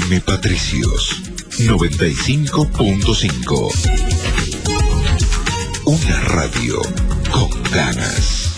FM Patricios 95.5. Una radio con ganas.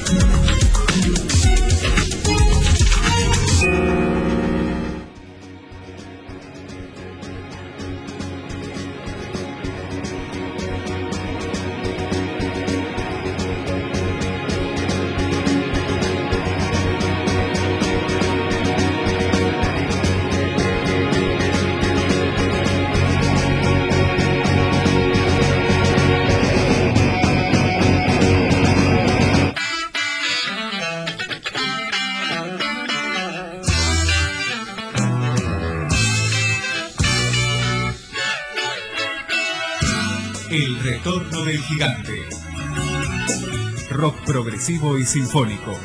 El retorno del gigante. Rock progresivo y sinfónico.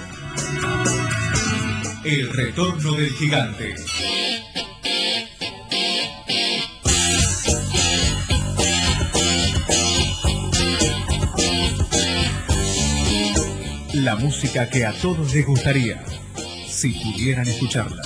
El retorno del gigante. La música que a todos les gustaría, si pudieran escucharla.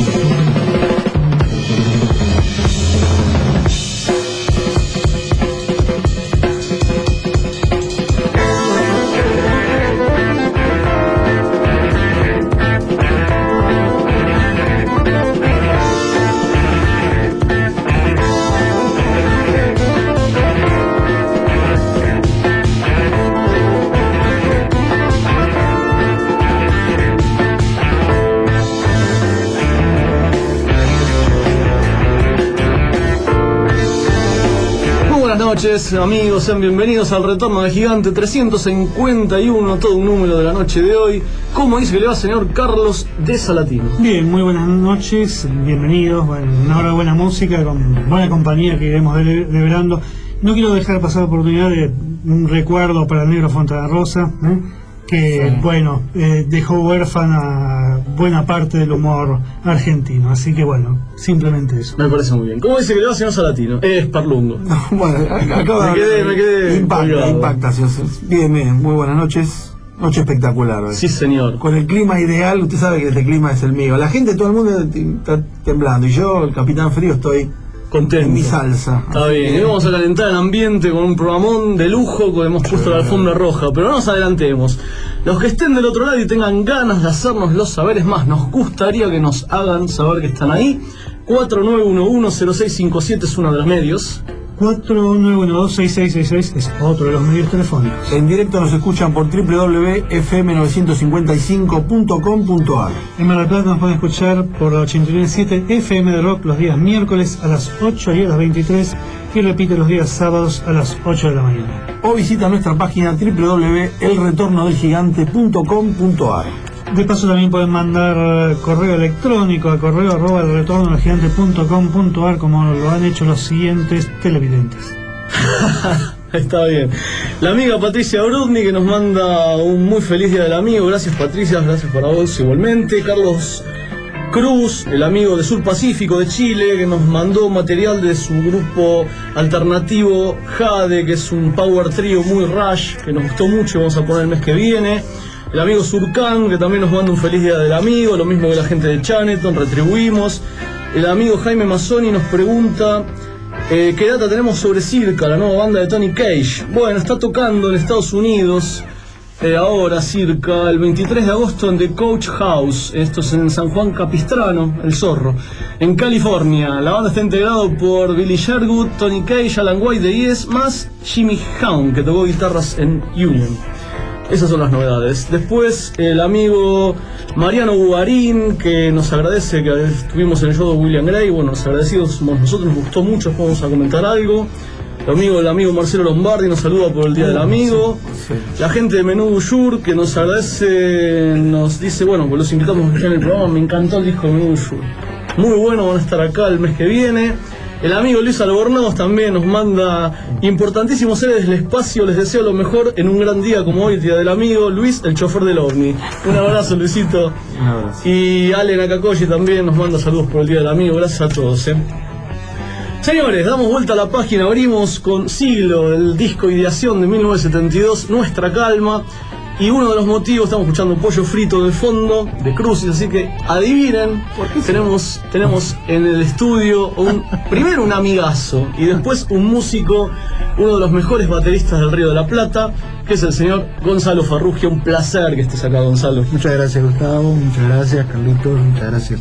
Buenas noches, amigos, sean bienvenidos al Retorno del Gigante 351, todo un número de la noche de hoy. ¿Cómo dice que le va, señor Carlos de Salatino? Bien, muy buenas noches, bienvenidos. Bueno, una hora de buena música, con buena compañía que iremos develando. No quiero dejar pasar la oportunidad de un recuerdo para el negro Fontana Rosa, que, sí, bueno, dejó huérfana buena parte del humor argentino. Así que, bueno, simplemente eso. Me parece muy bien. ¿Cómo dice que le va, señor Salatino? Parlungo. No, bueno, me quedé impacta. Bien, muy buenas noches. Noche espectacular hoy. Sí, señor. Con el clima ideal, usted sabe que este clima es el mío. La gente, todo el mundo está temblando. Y yo, el Capitán Frío, estoy contento. En mi salsa. Está bien. Y vamos a calentar el ambiente con un programón de lujo que hemos puesto la alfombra roja. Pero no nos adelantemos. Los que estén del otro lado y tengan ganas de hacernos los saberes más, nos gustaría que nos hagan saber que están ahí. 4911-0657 es uno de los medios. 4912-6666 es otro de los medios telefónicos. En directo nos escuchan por www.fm955.com.ar. En Mar del Plata nos pueden escuchar por la 89.7 FM de Rock los días miércoles a las 8 y a las 23 y repite los días sábados a las 8 de la mañana. O visita nuestra página www.elretornodelgigante.com.ar. De paso también pueden mandar correo electrónico a correo@elretornodelgigante.com.ar, como lo han hecho los siguientes televidentes. Está bien. La amiga Patricia Brudny, que nos manda un muy feliz día del amigo. Gracias, Patricia, gracias para vos igualmente. Carlos Cruz, el amigo de Sur Pacífico de Chile, que nos mandó material de su grupo alternativo Jade, que es un power trio muy rush, que nos gustó mucho, vamos a poner el mes que viene. El amigo Surcan, que también nos manda un feliz día del amigo, lo mismo que la gente de Chaneton, retribuimos. El amigo Jaime Mazzoni nos pregunta qué data tenemos sobre Circa, la nueva banda de Tony Cage. Bueno, está tocando en Estados Unidos ahora Circa, el 23 de agosto en The Coach House, esto es en San Juan Capistrano, El Zorro, en California. La banda está integrada por Billy Sherwood, Tony Cage, Alan White de Yes, más Jimmy Hound, que tocó guitarras en Union. Esas son las novedades. Después el amigo Mariano Bugarín, que nos agradece que estuvimos en el show de William Gray. Bueno, los agradecidos somos nosotros, nos gustó mucho, vamos a comentar algo. El amigo Marcelo Lombardi nos saluda por el Día del Amigo. La gente de Menú Boujour, que nos agradece, nos dice, bueno, pues los invitamos a escuchar el programa, me encantó el disco de Menú Boujour. Muy bueno, van a estar acá el mes que viene. El amigo Luis Albornoz también nos manda importantísimos seres del espacio, les deseo lo mejor en un gran día como hoy, Día del Amigo. Luis, el chofer del OVNI. Un abrazo, Luisito. Un abrazo. Y Ale Nakakoshi también nos manda saludos por el Día del Amigo, gracias a todos. Señores, damos vuelta a la página, abrimos con Siglo, el disco Ideación de 1972, Nuestra Calma. Y uno de los motivos, estamos escuchando Pollo Frito de fondo, de Crucis, así que adivinen, tenemos en el estudio primero un amigazo y después un músico, uno de los mejores bateristas del Río de la Plata, que es el señor Gonzalo Farrugia. Un placer que estés acá, Gonzalo. Muchas gracias, Gustavo, muchas gracias, Carlitos, muchas gracias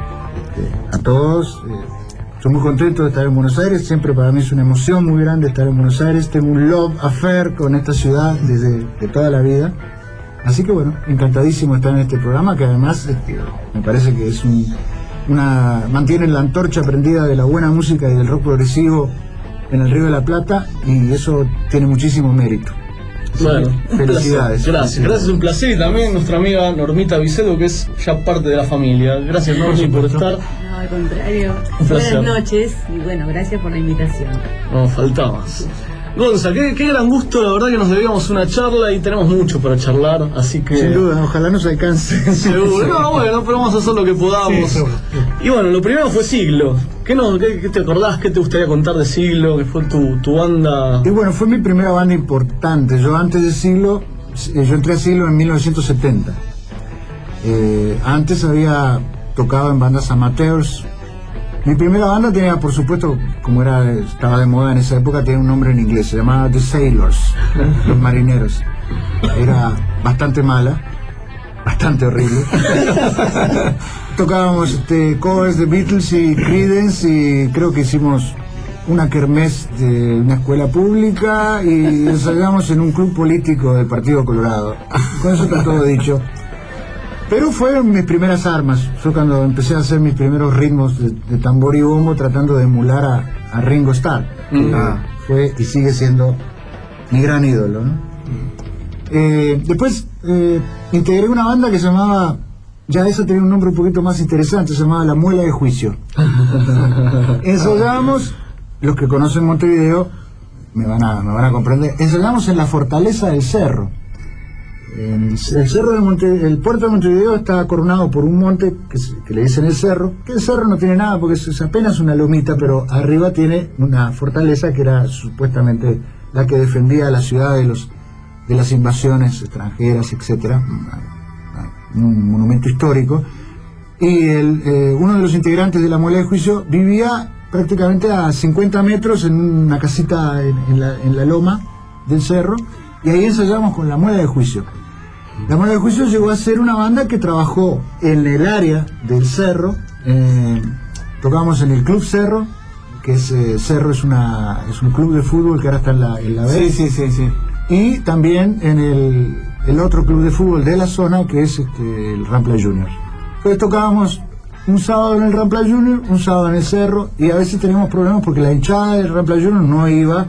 a todos. Estoy muy contento de estar en Buenos Aires, siempre para mí es una emoción muy grande estar en Buenos Aires, tengo un love affair con esta ciudad desde toda la vida, así que bueno, encantadísimo de estar en este programa, que además me parece que es mantiene la antorcha prendida de la buena música y del rock progresivo en el Río de la Plata, y eso tiene muchísimo mérito. Bueno, felicidades. Gracias, un placer. Y también nuestra amiga Normita Vicedo, que es ya parte de la familia. Gracias, Normi, por estar. No, al contrario. Buenas noches y bueno, gracias por la invitación. No, faltabas. Gonza, qué gran gusto, la verdad que nos debíamos una charla y tenemos mucho para charlar, así que... Sin duda, ojalá nos alcance. Seguro, no, bueno, pero vamos a hacer lo que podamos. Sí, y bueno, lo primero fue Siglo. ¿Qué te acordás? ¿Qué te gustaría contar de Siglo? ¿Qué fue tu banda? Y bueno, fue mi primera banda importante. Yo antes de Siglo, yo entré a Siglo en 1970. Antes había tocaba en bandas amateurs. Mi primera banda tenía, por supuesto, como estaba de moda en esa época, tenía un nombre en inglés, se llamaba The Sailors, los marineros. Era bastante mala, bastante horrible. Tocábamos covers de Beatles y Creedence, y creo que hicimos una kermés de una escuela pública y ensayamos en un club político del Partido Colorado. Con eso está todo dicho. Pero fueron mis primeras armas. Yo cuando empecé a hacer mis primeros ritmos de tambor y bombo, tratando de emular a Ringo Starr, fue y sigue siendo mi gran ídolo, ¿no? Después integré una banda que se llamaba, ya esa tenía un nombre un poquito más interesante, se llamaba La Muela de Juicio. Ensayábamos, los que conocen Montevideo me van a comprender, ensayábamos en la Fortaleza del Cerro. El cerro el puerto de Montevideo está coronado por un monte que le dicen el cerro, que el cerro no tiene nada porque es apenas una lomita, pero arriba tiene una fortaleza que era supuestamente la que defendía la ciudad de las invasiones extranjeras, etcétera, un monumento histórico. Y uno de los integrantes de La Muela de Juicio vivía prácticamente a 50 metros en una casita en la loma del cerro, y ahí ensayamos con La Muela de Juicio. La Muela de Juicio llegó a ser una banda que trabajó en el área del cerro. Tocábamos en el Club Cerro, que es Cerro es un club de fútbol que ahora está en la B. Sí. Y también en el otro club de fútbol de la zona, que es el Rampla Junior. Entonces tocábamos un sábado en el Rampla Junior, un sábado en el Cerro, y a veces teníamos problemas porque la hinchada del Rampla Junior no iba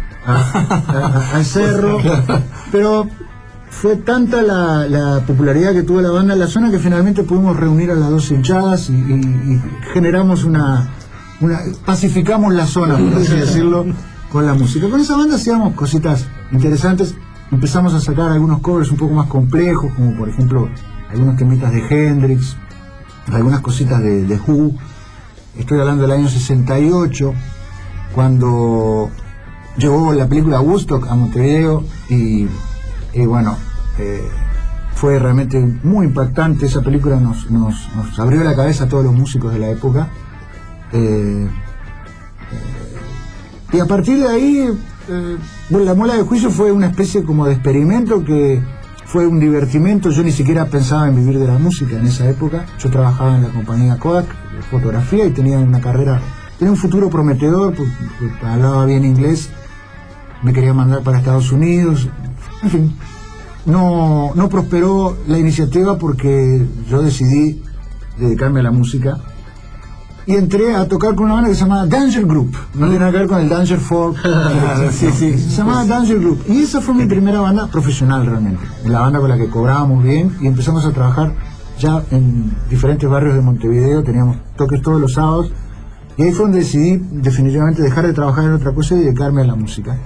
al Cerro, pero fue tanta la popularidad que tuvo la banda en la zona que finalmente pudimos reunir a las dos hinchadas y generamos pacificamos la zona, por así decirlo, con la música. Con esa banda hacíamos cositas interesantes, empezamos a sacar algunos covers un poco más complejos, como por ejemplo algunos temitas de Hendrix, algunas cositas de Who. Estoy hablando del año 68, cuando llegó la película Woodstock a Montevideo y bueno, fue realmente muy impactante. Esa película nos abrió la cabeza a todos los músicos de la época, y a partir de ahí La Muela de Juicio fue una especie como de experimento que fue un divertimento. Yo ni siquiera pensaba en vivir de la música en esa época. Yo trabajaba en la compañía Kodak de fotografía y tenía un futuro prometedor, porque hablaba bien inglés, me quería mandar para Estados Unidos, en fin. No prosperó la iniciativa porque yo decidí dedicarme a la música y entré a tocar con una banda que se llamaba Danger Group. No tiene nada que ver con el Danger Folk. Se llamaba Danger Group, y esa fue mi primera banda profesional realmente, la banda con la que cobrábamos bien, y empezamos a trabajar ya en diferentes barrios de Montevideo. Teníamos toques todos los sábados, y ahí fue donde decidí definitivamente dejar de trabajar en otra cosa y dedicarme a la música.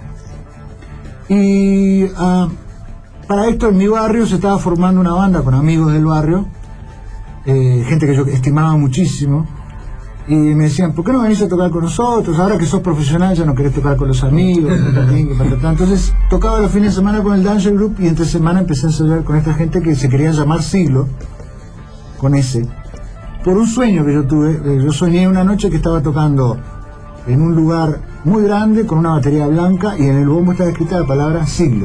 Y para esto en mi barrio se estaba formando una banda con amigos del barrio, gente que yo estimaba muchísimo, y me decían, ¿por qué no venís a tocar con nosotros? Ahora que sos profesional ya no querés tocar con los amigos. Entonces tocaba los fines de semana con el Danger Group, y entre semana empecé a ensayar con esta gente que se quería llamar Siglo, con ese, por un sueño que yo tuve. Yo soñé una noche que estaba tocando en un lugar muy grande con una batería blanca, y en el bombo estaba escrita la palabra Siglo.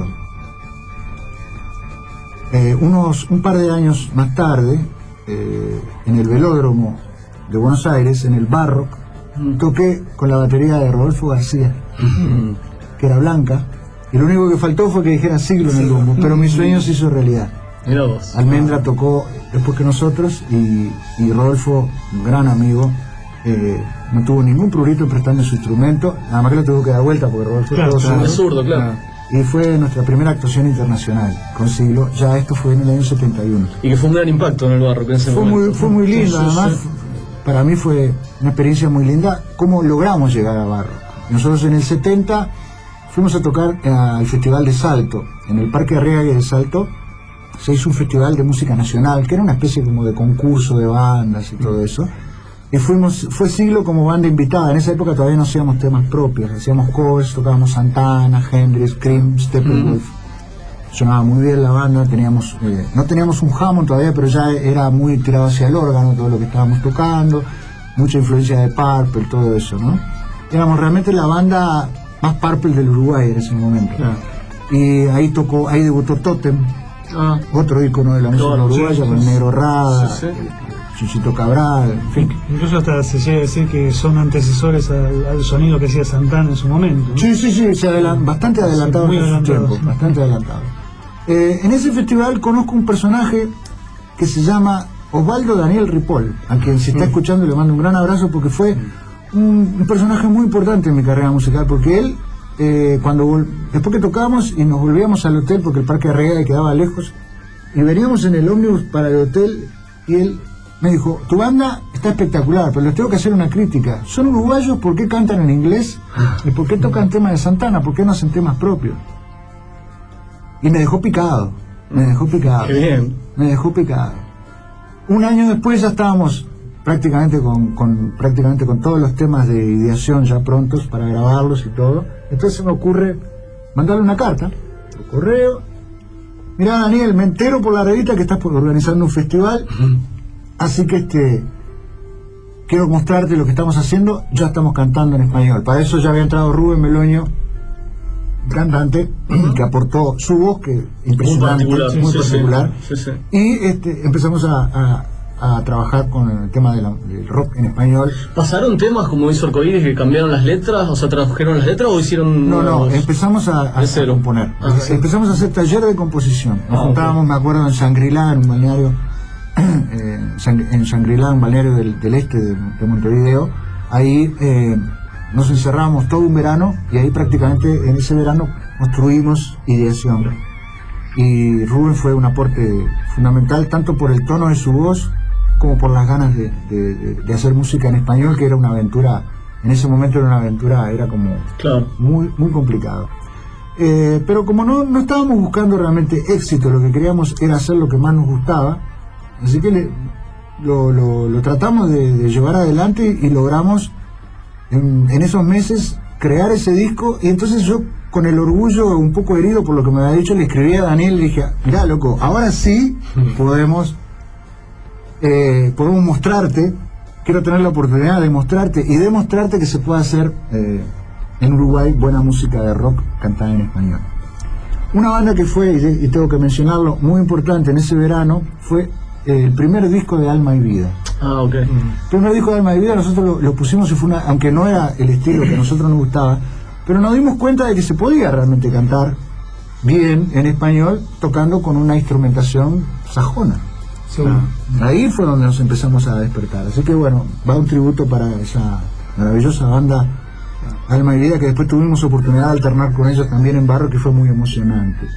Un par de años más tarde, en el velódromo de Buenos Aires, en el Barrock, toqué con la batería de Rodolfo García, que era blanca, y lo único que faltó fue que dijera Siglo en el bombo, pero mi sueño se hizo realidad. Almendra tocó después que nosotros, y Rodolfo, un gran amigo, no tuvo ningún prurito en prestarme su instrumento, nada más que lo tuvo que dar vuelta porque Rodolfo es zurdo, claro. Y fue nuestra primera actuación internacional con Siglo. Ya esto fue en el año 71. Y que fue un gran impacto en el Barrock en ese momento. Fue muy lindo, además. Para mí fue una experiencia muy linda cómo logramos llegar a Barrock. Nosotros en el 70 fuimos a tocar al Festival de Salto. En el Parque Arriague de Salto se hizo un festival de música nacional, que era una especie como de concurso de bandas y todo eso. Y fue Siglo como banda invitada. En esa época todavía no hacíamos temas propios, hacíamos covers, tocábamos Santana, Hendrix, Cream, Steppenwolf. sonaba muy bien la banda, teníamos no teníamos un Hammond todavía, pero ya era muy tirado hacia el órgano todo lo que estábamos tocando, mucha influencia de Purple, todo eso, ¿no? Éramos realmente la banda más Purple del Uruguay en ese momento. Y ahí debutó Totem, otro ícono de la música uruguaya, con Negro Rada, Chuchito Cabral, en fin. Incluso hasta se llega a decir que son antecesores al sonido que hacía Santana en su momento, ¿no? Sí, bastante adelantado en su tiempo, bastante adelantado. En ese festival conozco un personaje que se llama Osvaldo Daniel Ripoll, a quien si está escuchando le mando un gran abrazo, porque fue un personaje muy importante en mi carrera musical, porque él, después que tocábamos y nos volvíamos al hotel, porque el Parque Arrega quedaba lejos, y veníamos en el ómnibus para el hotel, y él me dijo: tu banda está espectacular, pero les tengo que hacer una crítica. Son uruguayos, ¿por qué cantan en inglés? ¿Y por qué tocan temas de Santana? ¿Por qué no hacen temas propios? Y me dejó picado. Qué bien. Me dejó picado. Un año después ya estábamos prácticamente con todos los temas de ideación ya prontos para grabarlos y todo. Entonces me ocurre mandarle una carta por correo: mirá, Daniel, me entero por la revista que estás organizando un festival, así que quiero mostrarte lo que estamos haciendo. Ya estamos cantando en español. Para eso ya había entrado Rubén Meloño, cantante, que aportó su voz, que impresionante, muy particular. Sí. Y empezamos a trabajar con el tema del rock en español. ¿Pasaron temas como hizo Arcoíris que cambiaron las letras? O sea, ¿tradujeron las letras o hicieron...? No, empezamos a componer. Empezamos a hacer taller de composición. Nos juntábamos, me acuerdo, en Shangri-La, en un balneario, en Shangri-La, un balneario del este de Montevideo. Ahí nos encerramos todo un verano, y ahí prácticamente en ese verano construimos ideación. Y Rubén fue un aporte fundamental, tanto por el tono de su voz como por las ganas de hacer música en español, que era una aventura. En ese momento era como muy, muy complicado. Pero como no estábamos buscando realmente éxito, lo que queríamos era hacer lo que más nos gustaba, así que lo tratamos de llevar adelante, y logramos en esos meses crear ese disco. Y entonces yo, con el orgullo un poco herido por lo que me había dicho, le escribí a Daniel y le dije: mirá, loco, ahora sí podemos mostrarte, quiero tener la oportunidad de mostrarte y demostrarte que se puede hacer en Uruguay buena música de rock cantada en español. Una banda que fue, y tengo que mencionarlo, muy importante en ese verano, fue el primer disco de Alma y Vida. Ok. El primer disco de Alma y Vida nosotros lo pusimos, y fue aunque no era el estilo que a nosotros nos gustaba, pero nos dimos cuenta de que se podía realmente cantar bien en español tocando con una instrumentación sajona. Ahí fue donde nos empezamos a despertar. Así que bueno, va un tributo para esa maravillosa banda Alma y Vida, que después tuvimos oportunidad de alternar con ellos también en Barro, que fue muy emocionante.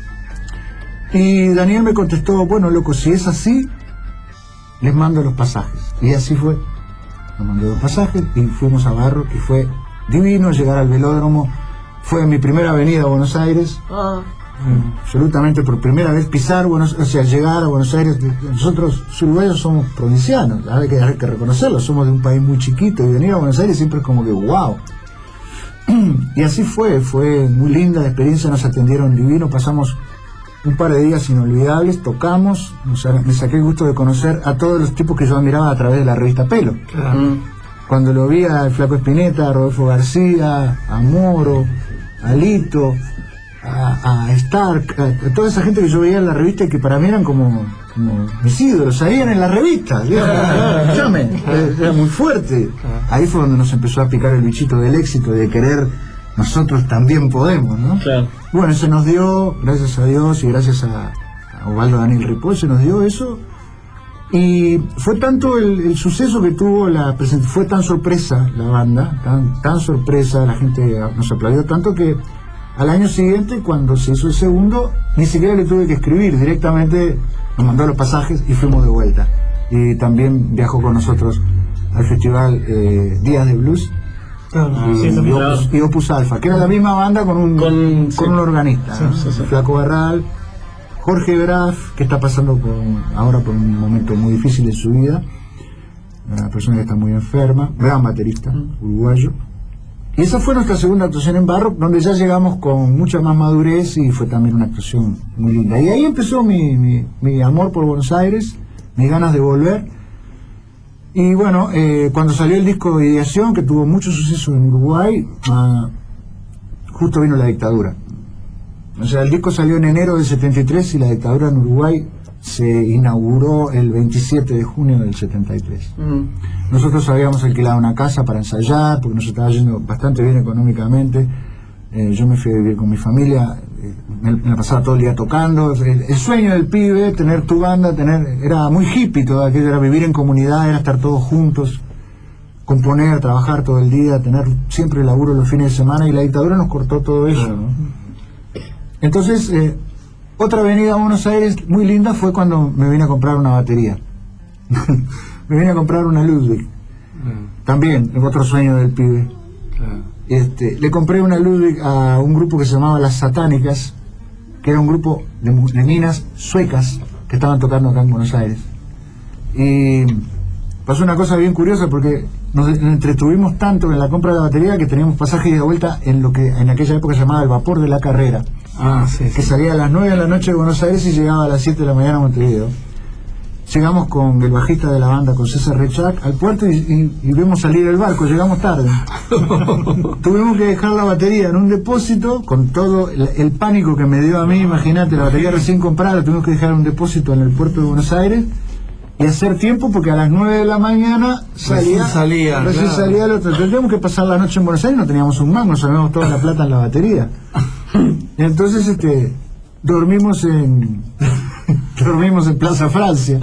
Y Daniel me contestó: bueno, loco, si es así, les mando los pasajes. Y así fue. Nos mandó los pasajes y fuimos a Barro, que fue divino llegar al velódromo. Fue mi primera venida a Buenos Aires. Absolutamente, por primera vez pisar llegar a Buenos Aires. Nosotros uruguayos somos provincianos, hay que reconocerlo, somos de un país muy chiquito, y venir a Buenos Aires siempre es como que wow. Y así fue muy linda la experiencia, nos atendieron divino, pasamos un par de días inolvidables, tocamos, me saqué el gusto de conocer a todos los tipos que yo admiraba a través de la revista Pelo. Cuando lo vi al Flaco Spinetta, a Rodolfo García, a Moro, a Lito, a Stark, a toda esa gente que yo veía en la revista y que para mí eran como mis ídolos, salían en la revista, era muy fuerte. Ahí fue donde nos empezó a picar el bichito del éxito, de querer, nosotros también podemos, ¿no? Claro. Bueno, se nos dio, gracias a Dios y gracias a Osvaldo Daniel Ripoll, se nos dio eso. Y fue tanto el suceso que tuvo fue tan sorpresa la banda, tan sorpresa, la gente nos aplaudió tanto, que al año siguiente, cuando se hizo el segundo, ni siquiera le tuve que escribir, directamente nos mandó los pasajes y fuimos de vuelta. Y también viajó con nosotros al festival Días de Blues y Opus Alfa, que era la misma banda con un organista, Flaco Barral, Jorge Graf, que está pasando ahora por un momento muy difícil en su vida, una persona que está muy enferma, gran baterista uruguayo, Y esa fue nuestra segunda actuación en Barrock, donde ya llegamos con mucha más madurez y fue también una actuación muy linda. Y ahí empezó mi amor por Buenos Aires, mis ganas de volver. Y bueno, cuando salió el disco de Ideación, que tuvo mucho suceso en Uruguay, justo vino la dictadura. O sea, el disco salió en enero del 73 y la dictadura en Uruguay se inauguró el 27 de junio del 73. Nosotros habíamos alquilado una casa para ensayar, porque nos estaba yendo bastante bien económicamente. Yo me fui a vivir con mi familia, me la pasaba todo el día tocando. El sueño del pibe, tener tu banda, era muy hippie todo aquello, era vivir en comunidad, era estar todos juntos, componer, trabajar todo el día, tener siempre laburo los fines de semana, y la dictadura nos cortó todo eso, ¿no? Entonces, otra venida a Buenos Aires muy linda fue cuando me vine a comprar una batería. Me vine a comprar una Ludwig. También, otro sueño del pibe. Le compré una Ludwig a un grupo que se llamaba Las Satánicas, que era un grupo de minas suecas que estaban tocando acá en Buenos Aires. Y pasó una cosa bien curiosa, porque nos entretuvimos tanto en la compra de la batería que teníamos pasaje de vuelta en lo que en aquella época se llamaba el vapor de la carrera. Que salía a las 9 de la noche de Buenos Aires y llegaba a las 7 de la mañana a Montevideo. Llegamos con el bajista de la banda, con César Rechac, al puerto y vimos salir el barco, llegamos tarde. Tuvimos que dejar la batería en un depósito, con todo el pánico que me dio a mí, imagínate, la batería recién comprada, la tuvimos que dejar en un depósito en el puerto de Buenos Aires y hacer tiempo, porque a las 9 de la mañana recién salía el otro. Tendríamos que pasar la noche en Buenos Aires, no teníamos un mango, nos sabíamos toda la plata en la batería. Y entonces dormimos en Plaza Francia.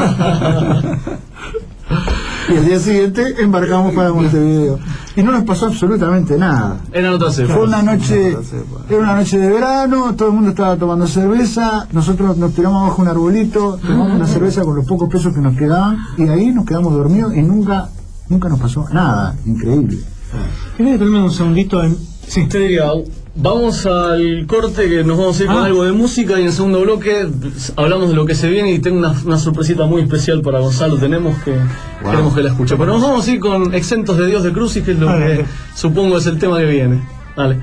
Y al día siguiente embarcamos para Montevideo. Y no nos pasó absolutamente nada. Fue una noche, era una noche de verano, todo el mundo estaba tomando cerveza, nosotros nos tiramos abajo un arbolito, tomamos una cerveza con los pocos pesos que nos quedaban, y ahí nos quedamos dormidos y nunca nos pasó nada. Increíble. ¿Querés detenerme un segundito? Sí, te diría, vamos al corte, que nos vamos a ir con algo de música, y en el segundo bloque hablamos de lo que se viene, y tengo una sorpresita muy especial para Gonzalo, queremos que la escuche. Pero nos vamos a ir con Exentos de Dios de Crucis, que es lo que supongo es el tema que viene. Dale.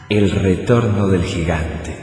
El retorno del gigante.